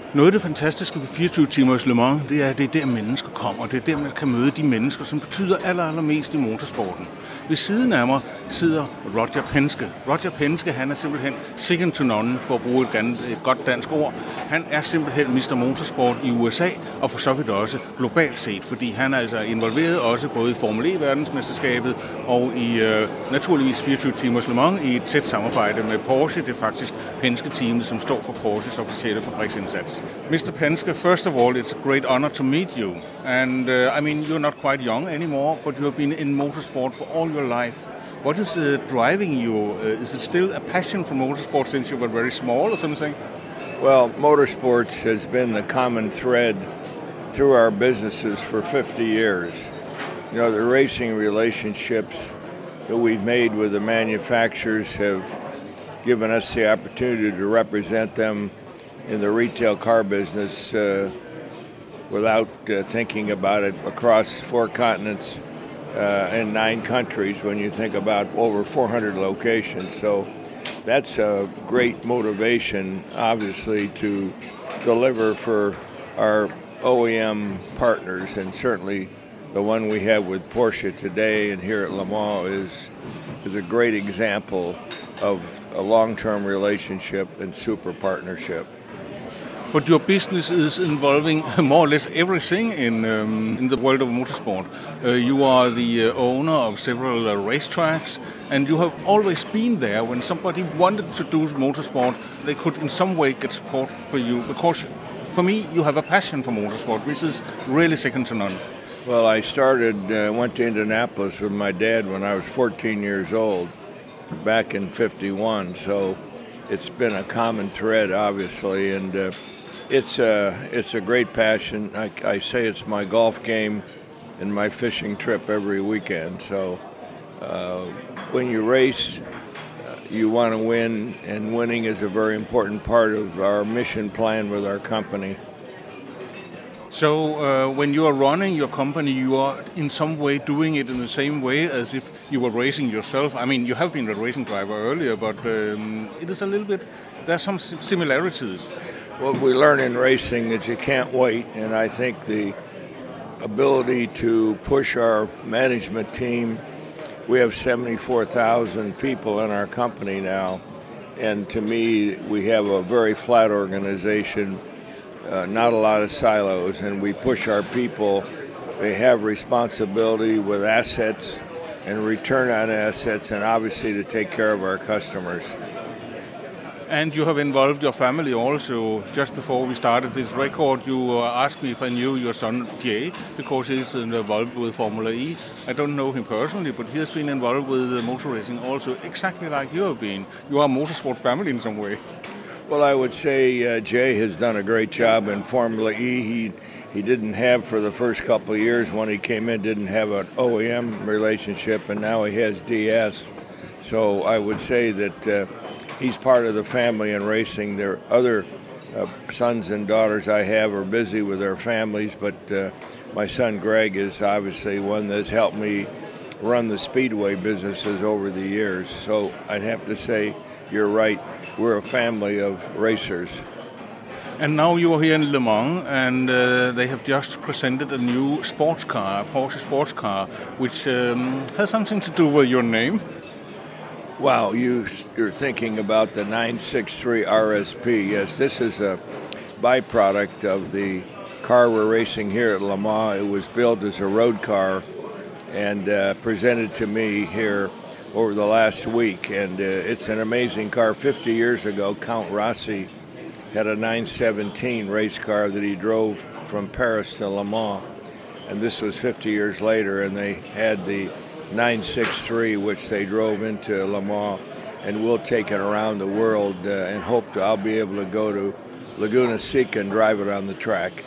Noget af det fantastiske ved 24 timers Le Mans, det er der mennesker kommer. Det er der, man kan møde de mennesker, som betyder allermest i motorsporten. Ved siden af mig sidder Roger Penske. Roger Penske, han er simpelthen second to none, for at bruge et godt dansk ord. Han er simpelthen Mr. Motorsport i USA, og for så vidt også globalt set, fordi han er altså involveret også både i Formel E-verdensmesterskabet og i naturligvis 24 timers Le Mans i et tæt samarbejde med Porsche. Det er faktisk Penske-teamet, som står for Porsches officielle fabriksindsats. Mr. Penske, first of all, it's a great honor to meet you. And I mean, you're not quite young anymore, but you have been in motorsport for all your life. What is driving you? Is it still a passion for motorsport since you were very small or something? Well, motorsports has been the common thread through our businesses for 50 years. You know, the racing relationships that we've made with the manufacturers have given us the opportunity to represent them in the retail car business without thinking about it across 4 continents and 9 countries when you think about over 400 locations. So that's a great motivation, obviously, to deliver for our OEM partners, and certainly the one we have with Porsche today and here at Le Mans is a great example of a long-term relationship and super partnership. But your business is involving more or less everything in the world of motorsport. You are the owner of several racetracks, and you have always been there when somebody wanted to do motorsport. They could in some way get support for you, because for me, you have a passion for motorsport, which is really second to none. Well, I went to Indianapolis with my dad when I was 14 years old, back in 51, so it's been a common thread, obviously, and it's a great passion. I say it's my golf game and my fishing trip every weekend. So when you race, you want to win, and winning is a very important part of our mission plan with our company. So when you are running your company, you are in some way doing it in the same way as if you were racing yourself. I mean, you have been a racing driver earlier, but it is a little bit, there's some similarities. Well, we learn in racing that you can't wait, and I think the ability to push our management team, we have 74,000 people in our company now, and to me, we have a very flat organization, not a lot of silos, and we push our people. They have responsibility with assets and return on assets, and obviously to take care of our customers. And you have involved your family also. Just before we started this record, you asked me if I knew your son Jay, because he's involved with Formula E. I don't know him personally, but he has been involved with motor racing also, exactly like you have been. You are a motorsport family in some way. Well, I would say Jay has done a great job in Formula E. He didn't have, for the first couple of years when he came in, didn't have an OEM relationship, and now he has DS. So I would say that he's part of the family in racing. Their other sons and daughters I have are busy with their families, but my son Greg is obviously one that's helped me run the speedway businesses over the years. So I'd have to say you're right. We're a family of racers. And now you are here in Le Mans, and they have just presented a new sports car, a Porsche sports car, which has something to do with your name. Wow, you're thinking about the 963 RSP. Yes, this is a byproduct of the car we're racing here at Le Mans. It was built as a road car and presented to me here over the last week. And it's an amazing car. 50 years ago, Count Rossi had a 917 race car that he drove from Paris to Le Mans. And this was 50 years later, and they had the 963, which they drove into Le Mans, and we'll take it around the world and hope I'll be able to go to Laguna Seca and drive it on the track.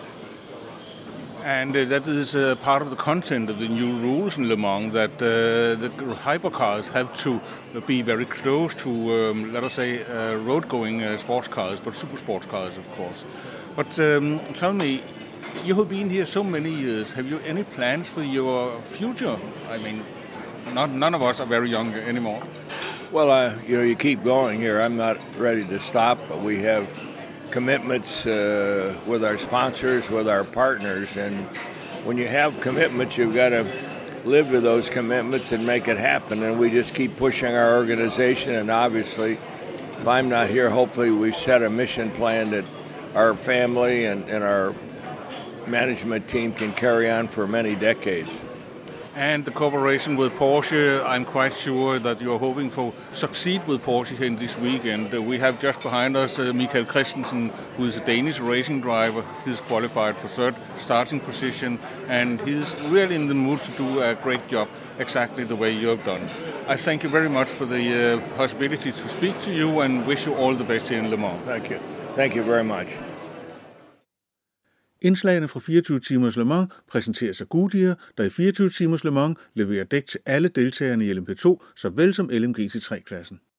And that is part of the content of the new rules in Le Mans, that the hypercars have to be very close to, let us say, road-going sports cars, but super sports cars, of course. But tell me, you have been here so many years. Have you any plans for your future? I mean, none of us are very young anymore. Well, you keep going here. I'm not ready to stop, but we have commitments with our sponsors, with our partners. And when you have commitments, you've got to live to those commitments and make it happen. And we just keep pushing our organization. And obviously, if I'm not here, hopefully we've set a mission plan that our family and our management team can carry on for many decades. And the cooperation with Porsche, I'm quite sure that you're hoping for succeed with Porsche in this weekend. We have just behind us Michael Christensen, who is a Danish racing driver. He's qualified for third starting position, and he's really in the mood to do a great job, exactly the way you have done. I thank you very much for the possibility to speak to you and wish you all the best here in Le Mans. Thank you. Thank you very much. Indslagene fra 24 timers Le Mans præsenteres af Goodyear, der i 24 timers Le Mans leverer dæk til alle deltagerne i LMP2, såvel som LMGT3-klassen.